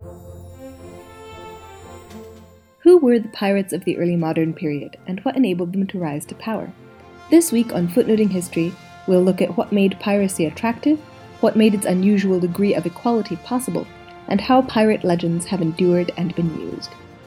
Who were the pirates of the early modern period, and what enabled them to rise to power? This week on Footnoting History, we'll look at what made piracy attractive, what made its unusual degree of equality possible, and how pirate legends have endured and been used.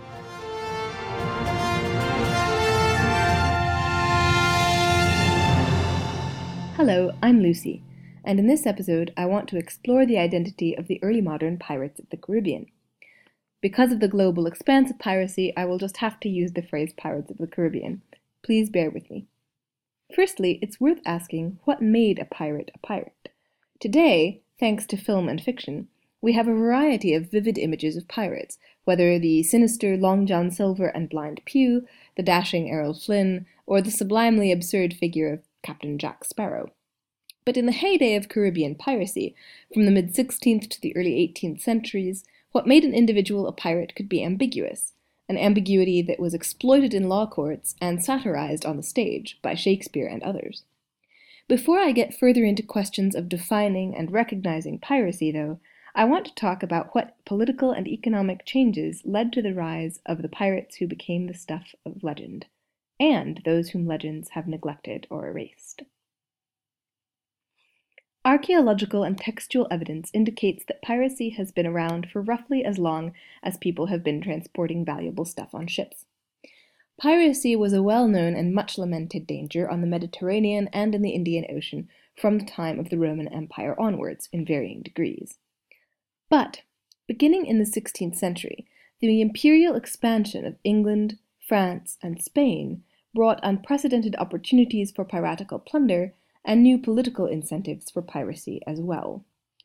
Hello, I'm Lucy, and in this episode I want to explore the identity of the early modern pirates of the Caribbean. Because of the global expanse of piracy, I will just have to use the phrase Pirates of the Caribbean. Please bear with me. Firstly, it's worth asking what made a pirate a pirate. Today, thanks to film and fiction, we have a variety of vivid images of pirates, whether the sinister Long John Silver and Blind Pew, the dashing Errol Flynn, or the sublimely absurd figure of Captain Jack Sparrow. But in the heyday of Caribbean piracy, from the mid-16th to the early 18th centuries, what made an individual a pirate could be ambiguous, an ambiguity that was exploited in law courts and satirized on the stage by Shakespeare and others. Before I get further into questions of defining and recognizing piracy, though, I want to talk about what political and economic changes led to the rise of the pirates who became the stuff of legend, and those whom legends have neglected or erased. Archaeological and textual evidence indicates that piracy has been around for roughly as long as people have been transporting valuable stuff on ships. Piracy was a well-known and much-lamented danger on the Mediterranean and in the Indian Ocean from the time of the Roman Empire onwards, in varying degrees. But, beginning in the 16th century, the imperial expansion of England, France, and Spain brought unprecedented opportunities for piratical plunder and new political incentives for piracy as well.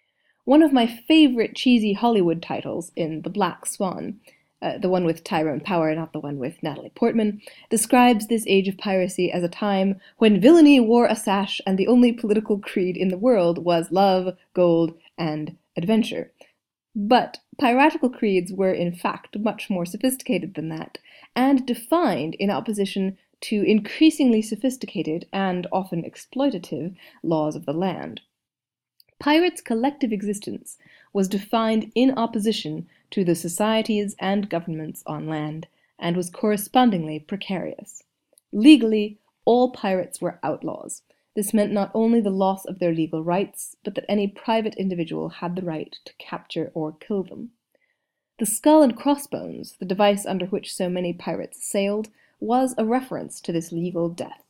One of my favorite cheesy Hollywood titles in The Black Swan, the one with Tyrone Power, not the one with Natalie Portman, describes this age of piracy as a time when villainy wore a sash and the only political creed in the world was love, gold, and adventure. But piratical creeds were in fact much more sophisticated than that, and defined in opposition to increasingly sophisticated and often exploitative laws of the land. Pirates' collective existence was defined in opposition to the societies and governments on land, and was correspondingly precarious. Legally, all pirates were outlaws. This meant not only the loss of their legal rights, but that any private individual had the right to capture or kill them. The skull and crossbones, the device under which so many pirates sailed, was a reference to this legal death.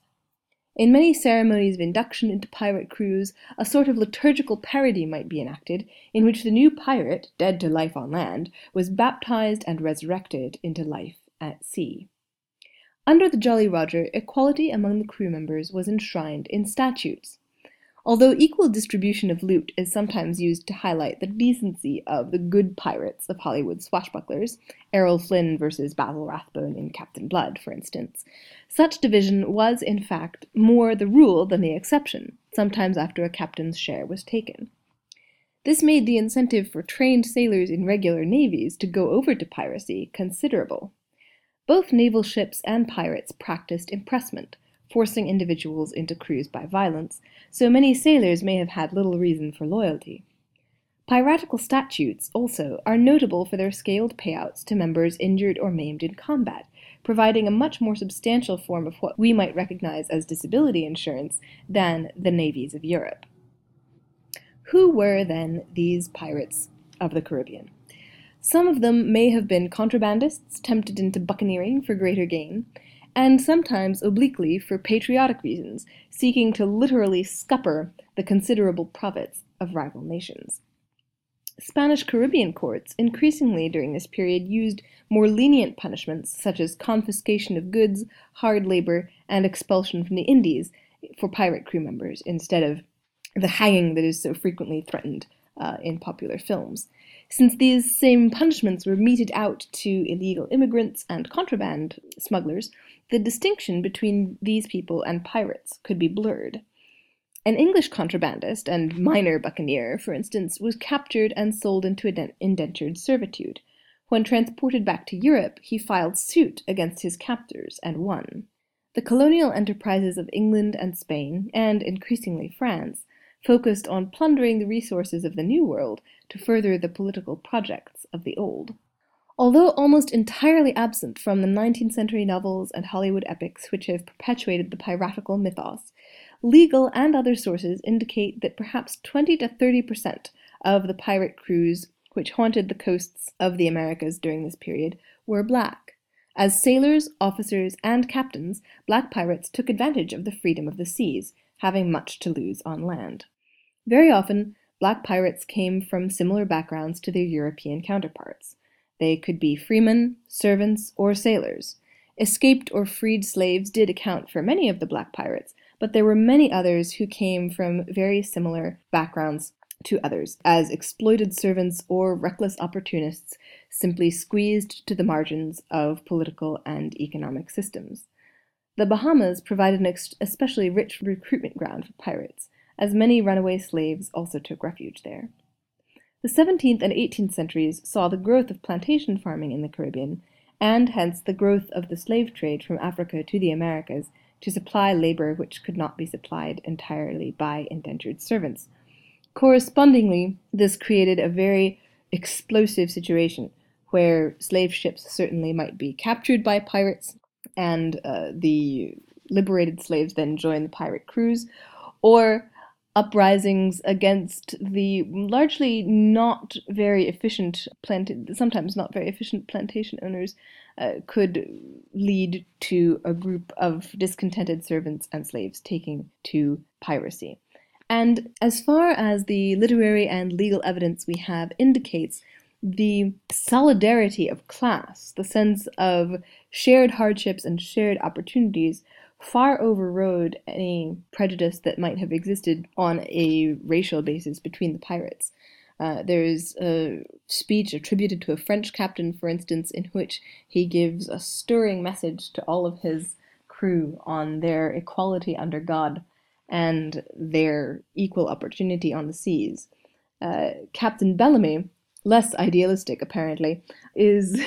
In many ceremonies of induction into pirate crews, a sort of liturgical parody might be enacted, in which the new pirate, dead to life on land, was baptized and resurrected into life at sea. Under the Jolly Roger, equality among the crew members was enshrined in statutes. Although equal distribution of loot is sometimes used to highlight the decency of the good pirates of Hollywood swashbucklers, Errol Flynn versus Basil Rathbone in Captain Blood, for instance, such division was, in fact, more the rule than the exception, sometimes after a captain's share was taken. This made the incentive for trained sailors in regular navies to go over to piracy considerable. Both naval ships and pirates practiced impressment, forcing individuals into crews by violence, so many sailors may have had little reason for loyalty. Piratical statutes, also, are notable for their scaled payouts to members injured or maimed in combat, providing a much more substantial form of what we might recognize as disability insurance than the navies of Europe. Who were, then, these pirates of the Caribbean? Some of them may have been contrabandists tempted into buccaneering for greater gain, and sometimes obliquely for patriotic reasons, seeking to literally scupper the considerable profits of rival nations. Spanish Caribbean courts increasingly during this period used more lenient punishments such as confiscation of goods, hard labor, and expulsion from the Indies for pirate crew members instead of the hanging that is so frequently threatened in popular films. Since these same punishments were meted out to illegal immigrants and contraband smugglers, the distinction between these people and pirates could be blurred. An English contrabandist and minor buccaneer, for instance, was captured and sold into indentured servitude. When transported back to Europe, he filed suit against his captors and won. The colonial enterprises of England and Spain, and increasingly France, focused on plundering the resources of the New World to further the political projects of the Old. Although almost entirely absent from the 19th century novels and Hollywood epics which have perpetuated the piratical mythos, legal and other sources indicate that perhaps 20 to 30% of the pirate crews which haunted the coasts of the Americas during this period were black. As sailors, officers, and captains, black pirates took advantage of the freedom of the seas, having much to lose on land. Very often, black pirates came from similar backgrounds to their European counterparts. They could be freemen, servants, or sailors. Escaped or freed slaves did account for many of the black pirates, but there were many others who came from very similar backgrounds to others, as exploited servants or reckless opportunists simply squeezed to the margins of political and economic systems. The Bahamas provided an especially rich recruitment ground for pirates, as many runaway slaves also took refuge there. The 17th and 18th centuries saw the growth of plantation farming in the Caribbean, and hence the growth of the slave trade from Africa to the Americas to supply labor which could not be supplied entirely by indentured servants. Correspondingly, this created a very explosive situation where slave ships certainly might be captured by pirates, and the liberated slaves then join the pirate crews, or uprisings against the largely not very efficient, sometimes not very efficient plantation owners could lead to a group of discontented servants and slaves taking to piracy. And as far as the literary and legal evidence we have indicates, the solidarity of class, the sense of shared hardships and shared opportunities, far overrode any prejudice that might have existed on a racial basis between the pirates. There's a speech attributed to a French captain, for instance, in which he gives a stirring message to all of his crew on their equality under God and their equal opportunity on the seas. Captain Bellamy, less idealistic apparently, is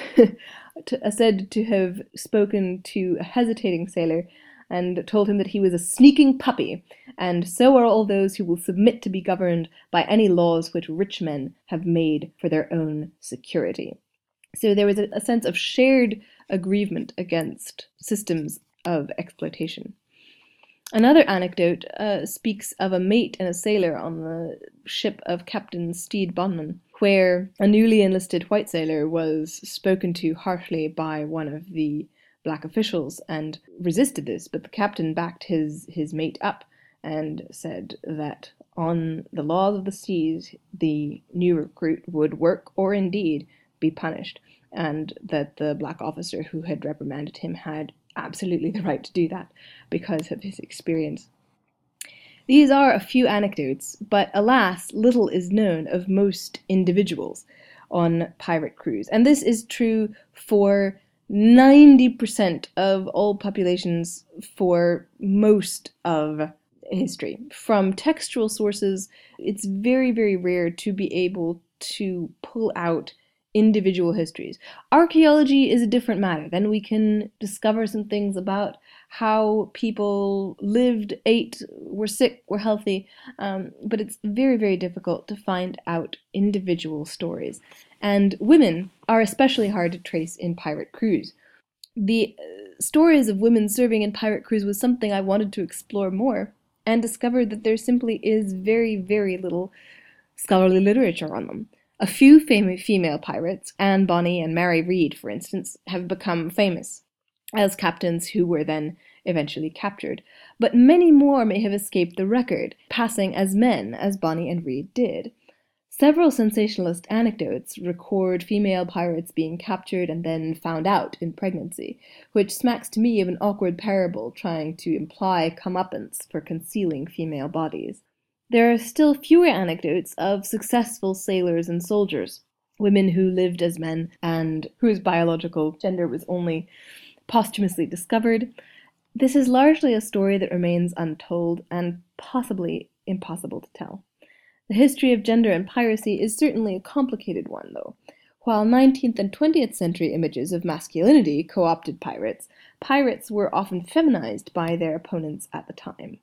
said to have spoken to a hesitating sailor and told him that he was a sneaking puppy, and so are all those who will submit to be governed by any laws which rich men have made for their own security. So there was a sense of shared aggrievement against systems of exploitation. Another anecdote speaks of a mate and a sailor on the ship of Captain Stede Bonman, where a newly enlisted white sailor was spoken to harshly by one of the black officials and resisted this, but the captain backed his mate up and said that on the laws of the seas the new recruit would work or indeed be punished, and that the black officer who had reprimanded him had absolutely the right to do that because of his experience. These are a few anecdotes, but alas, little is known of most individuals on pirate crews, and this is true for 90% of all populations for most of history. From textual sources, it's very, very rare to be able to pull out individual histories. Archaeology is a different matter. Then we can discover some things about how people lived, ate, were sick, were healthy, but it's very, very difficult to find out individual stories. And women are especially hard to trace in pirate crews. The stories of women serving in pirate crews was something I wanted to explore more, and discovered that there simply is very, very little scholarly literature on them. A few female pirates, Anne Bonny and Mary Read, for instance, have become famous as captains who were then eventually captured, but many more may have escaped the record, passing as men as Bonny and Read did. Several sensationalist anecdotes record female pirates being captured and then found out in pregnancy, which smacks to me of an awkward parable trying to imply comeuppance for concealing female bodies. There are still fewer anecdotes of successful sailors and soldiers, women who lived as men and whose biological gender was only posthumously discovered. This is largely a story that remains untold and possibly impossible to tell. The history of gender and piracy is certainly a complicated one, though. While 19th and 20th century images of masculinity co-opted pirates, pirates were often feminized by their opponents at the time.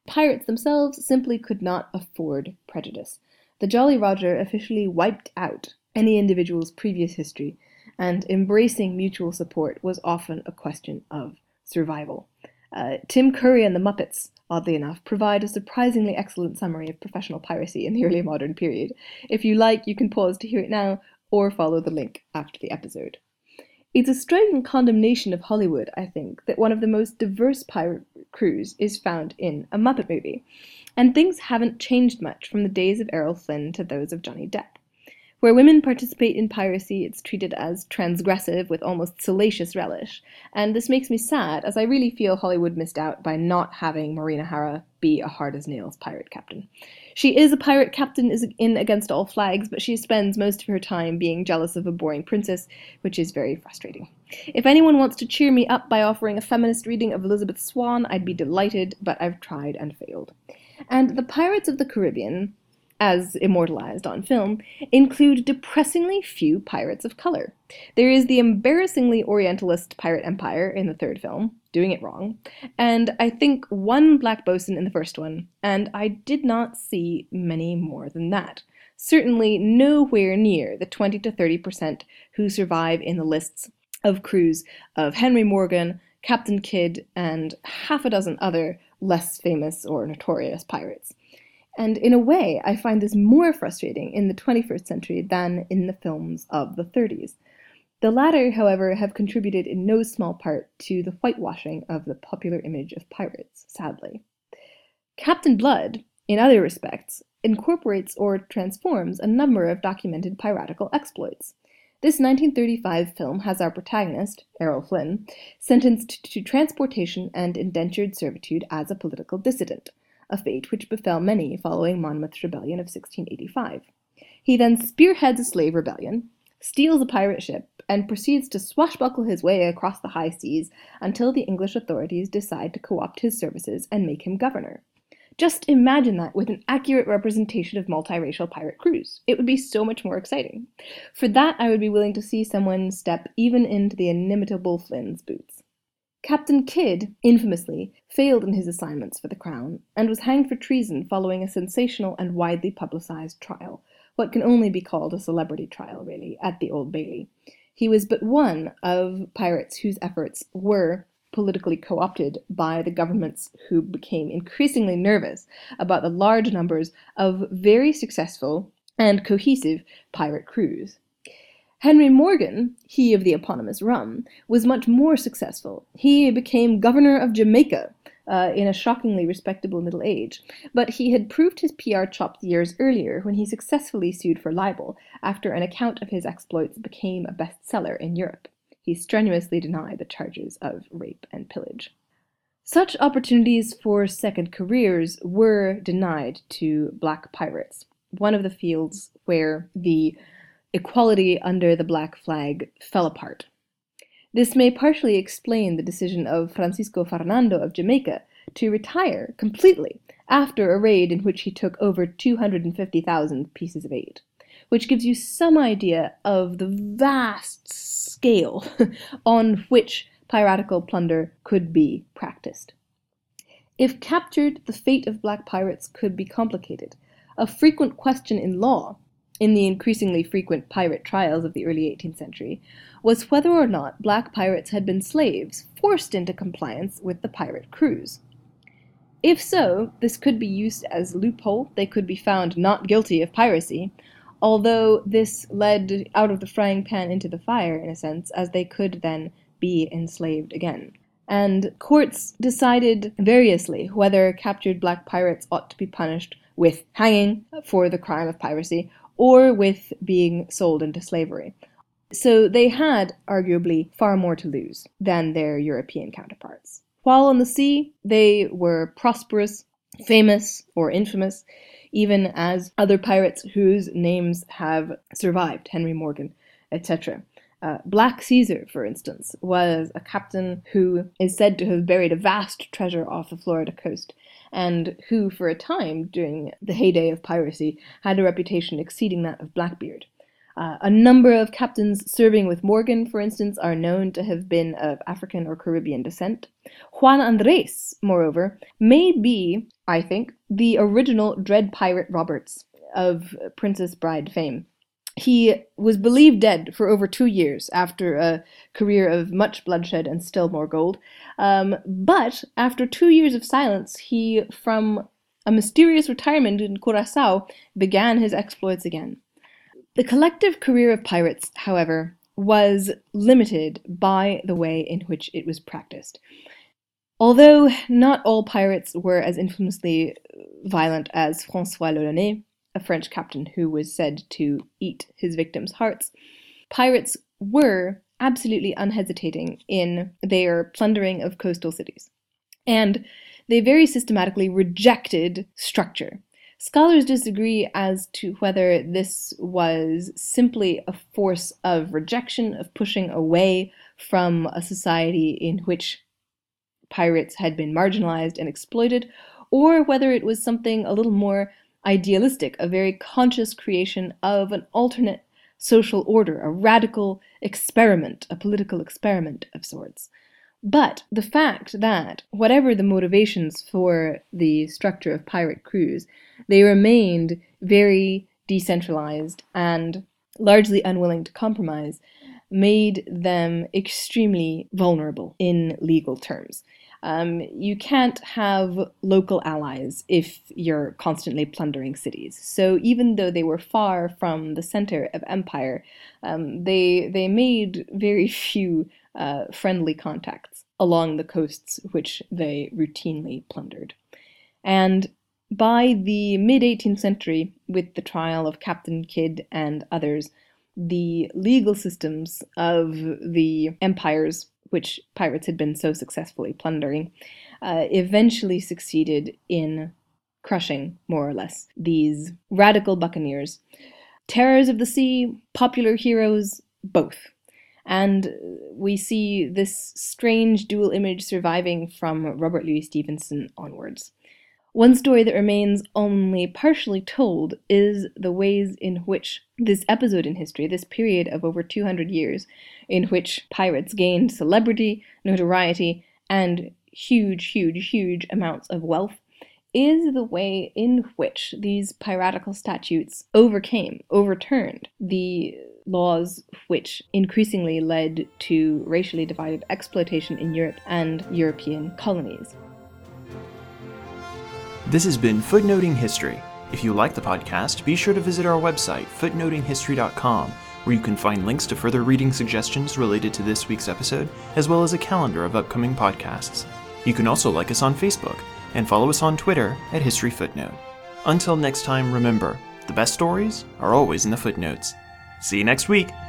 Pirates themselves simply could not afford prejudice. The Jolly Roger officially wiped out any individual's previous history, and embracing mutual support was often a question of survival. Tim Curry and the Muppets, oddly enough, provide a surprisingly excellent summary of professional piracy in the early modern period. If you like, you can pause to hear it now, or follow the link after the episode. It's a striking condemnation of Hollywood, I think, that one of the most diverse pirate crews is found in a Muppet movie. And things haven't changed much from the days of Errol Flynn to those of Johnny Depp. Where women participate in piracy, it's treated as transgressive with almost salacious relish. And this makes me sad, as I really feel Hollywood missed out by not having Maureen O'Hara be a hard-as-nails pirate captain. She is a pirate captain in Against All Flags, but she spends most of her time being jealous of a boring princess, which is very frustrating. If anyone wants to cheer me up by offering a feminist reading of Elizabeth Swann, I'd be delighted, but I've tried and failed. And the Pirates of the Caribbean, as immortalized on film, include depressingly few pirates of color. There is the embarrassingly Orientalist pirate empire in the third film, doing it wrong, and I think one black bosun in the first one, and I did not see many more than that. Certainly nowhere near the 20 to 30% who survive in the lists of crews of Henry Morgan, Captain Kidd, and half a dozen other less famous or notorious pirates. And in a way, I find this more frustrating in the 21st century than in the films of the 30s. The latter, however, have contributed in no small part to the whitewashing of the popular image of pirates, sadly. Captain Blood, in other respects, incorporates or transforms a number of documented piratical exploits. This 1935 film has our protagonist, Errol Flynn, sentenced to transportation and indentured servitude as a political dissident, a fate which befell many following Monmouth's rebellion of 1685. He then spearheads a slave rebellion, steals a pirate ship, and proceeds to swashbuckle his way across the high seas until the English authorities decide to co-opt his services and make him governor. Just imagine that with an accurate representation of multiracial pirate crews. It would be so much more exciting. For that, I would be willing to see someone step even into the inimitable Flynn's boots. Captain Kidd, infamously, failed in his assignments for the Crown, and was hanged for treason following a sensational and widely publicized trial, what can only be called a celebrity trial, really, at the Old Bailey. He was but one of pirates whose efforts were politically co-opted by the governments, who became increasingly nervous about the large numbers of very successful and cohesive pirate crews. Henry Morgan, he of the eponymous rum, was much more successful. He became governor of Jamaica in a shockingly respectable middle age, but he had proved his PR chops years earlier when he successfully sued for libel after an account of his exploits became a bestseller in Europe. He strenuously denied the charges of rape and pillage. Such opportunities for second careers were denied to black pirates, one of the fields where the equality under the black flag fell apart. This may partially explain the decision of Francisco Fernando of Jamaica to retire completely after a raid in which he took over 250,000 pieces of eight, which gives you some idea of the vast scale on which piratical plunder could be practiced. If captured, the fate of black pirates could be complicated. A frequent question in law, in the increasingly frequent pirate trials of the early 18th century, was whether or not black pirates had been slaves forced into compliance with the pirate crews. If so, this could be used as a loophole. They could be found not guilty of piracy, although this led out of the frying pan into the fire, in a sense, as they could then be enslaved again. And courts decided variously whether captured black pirates ought to be punished with hanging for the crime of piracy or with being sold into slavery. So they had, arguably, far more to lose than their European counterparts. While on the sea, they were prosperous, famous, or infamous, even as other pirates whose names have survived, Henry Morgan, etc. Black Caesar, for instance, was a captain who is said to have buried a vast treasure off the Florida coast, and who, for a time, during the heyday of piracy, had a reputation exceeding that of Blackbeard. A number of captains serving with Morgan, for instance, are known to have been of African or Caribbean descent. Juan Andres, moreover, may be, I think, the original Dread Pirate Roberts of Princess Bride fame. He was believed dead for over 2 years after a career of much bloodshed and still more gold. But after 2 years of silence, he, from a mysterious retirement in Curaçao, began his exploits again. The collective career of pirates, however, was limited by the way in which it was practiced. Although not all pirates were as infamously violent as François L'Olonnais, a French captain who was said to eat his victims' hearts, pirates were absolutely unhesitating in their plundering of coastal cities. And they very systematically rejected structure. Scholars disagree as to whether this was simply a force of rejection, of pushing away from a society in which pirates had been marginalized and exploited, or whether it was something a little more idealistic, a very conscious creation of an alternate social order, a radical experiment, a political experiment of sorts. But the fact that, whatever the motivations for the structure of pirate crews, they remained very decentralized and largely unwilling to compromise, made them extremely vulnerable in legal terms. You can't have local allies if you're constantly plundering cities. So even though they were far from the center of empire, they made very few friendly contacts along the coasts which they routinely plundered. And by the mid-18th century, with the trial of Captain Kidd and others, the legal systems of the empires which pirates had been so successfully plundering, eventually succeeded in crushing, more or less, these radical buccaneers. Terrors of the sea, popular heroes, both. And we see this strange dual image surviving from Robert Louis Stevenson onwards. One story that remains only partially told is the ways in which this episode in history, this period of over 200 years, in which pirates gained celebrity, notoriety, and huge amounts of wealth, is the way in which these piratical statutes overturned the laws which increasingly led to racially divided exploitation in Europe and European colonies. This has been Footnoting History. If you like the podcast, be sure to visit our website, footnotinghistory.com, where you can find links to further reading suggestions related to this week's episode, as well as a calendar of upcoming podcasts. You can also like us on Facebook, and follow us on Twitter at History Footnote. Until next time, remember, the best stories are always in the footnotes. See you next week!